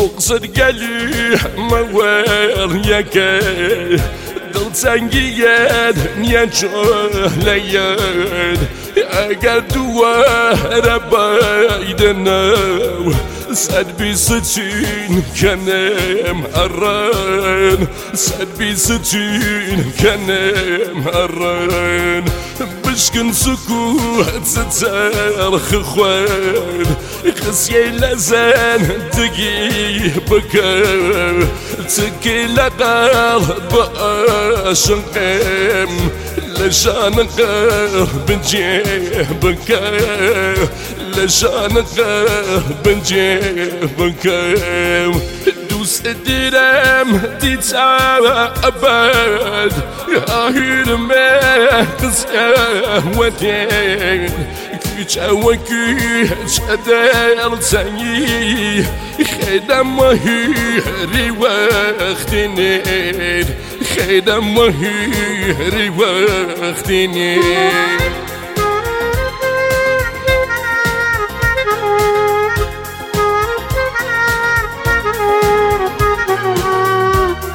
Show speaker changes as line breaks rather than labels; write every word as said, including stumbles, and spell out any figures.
بغزت گلی موال یکه دل تنگیت نیا جهلیت اگر دواره بایدنو صد بیستین کنم ارن صد بیستین کنم ارن بشکن سکوت ترخ خواد قصی لزن دقی بکر تکی لقل باشنقم لشان قلب جيبك لشان قلب جيبك دوس الدرام تتعبد هاهر ما تسقوتين كيتشاوكي تشدر تاني خدم وهيري وقتنين خدم وهيري وقتنين